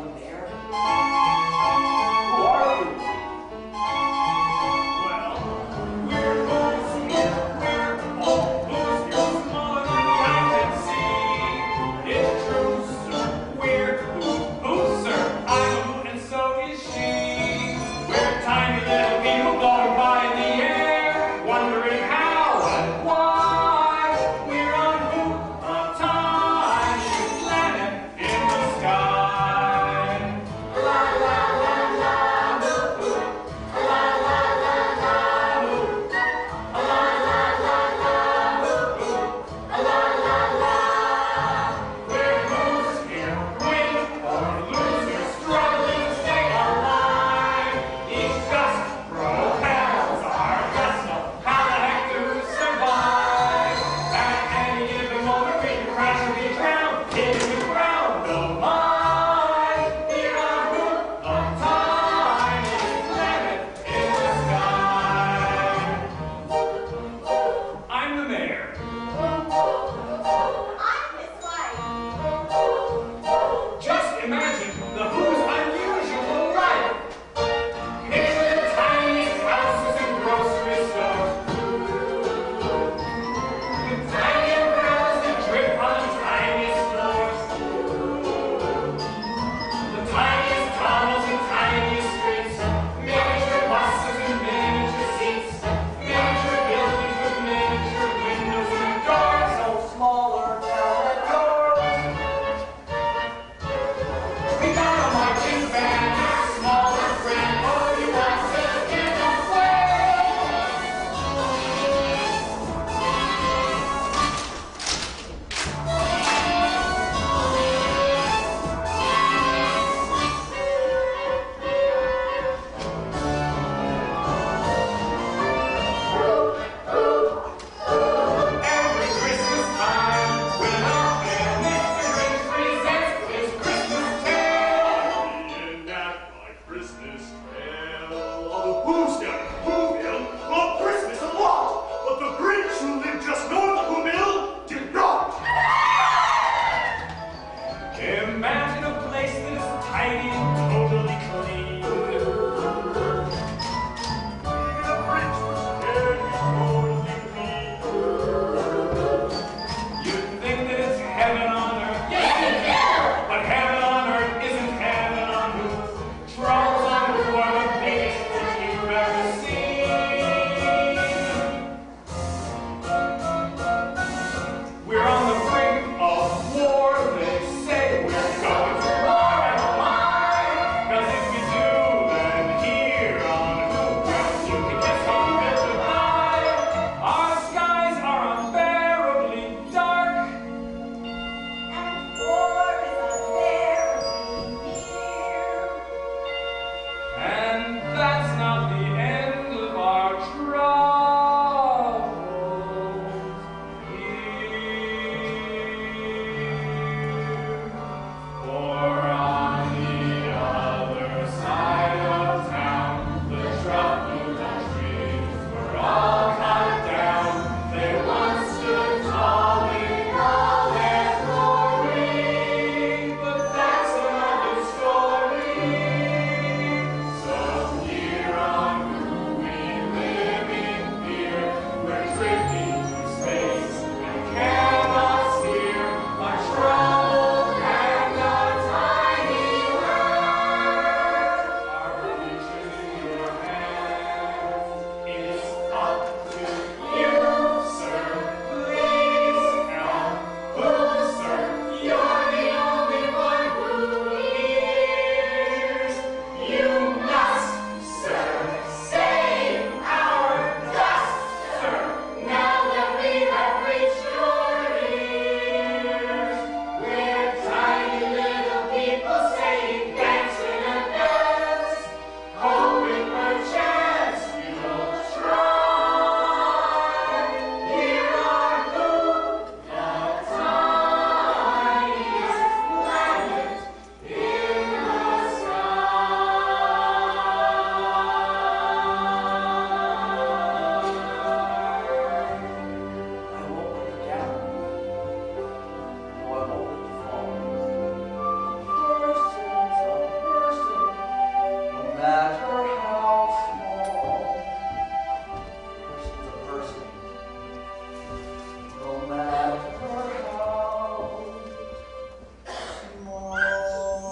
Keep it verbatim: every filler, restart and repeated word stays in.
Mama Bear. Who are you? Well, we're who's here, we're all who's here, smaller than the eye can see. It's true, sir, we're who, who, sir, I'm a who, and so is she. We're tiny little people blowing by in the air, wondering how and why. We're on who, a tiny planet in the sky. La la la la, boo boo. La la la la, boo. La la la la, boo boo. La la la. We're who's here, with or losers, struggling to stay alive. Each gust propels our gusto. How the heck do we survive? At any given moment, we can crash or be drowned, hitting the ground. Oh my! We're on who, a tiny planet in the sky. I'm the mayor. I'm Miss White. Just imagine the Who's unusual life. Picture the tiniest houses and grocery stores. The tiny umbrellas that drip on the tiniest floors. The tiniest tunnels and tiniest streets. Miniature buses and miniature seats. Miniature buildings with miniature windows and doors. So smaller than yours. We got a marching band, a smaller friend. Oh, you want to get away? Every Christmas time, when our band Mister Grinch presents his Christmas tale. Reenact my Christmas tale. All the Who's down in Whoville love Christmas a lot, but the Grinch who lived just north of Whoville did not. Imagine a place that is tidy and totally clean.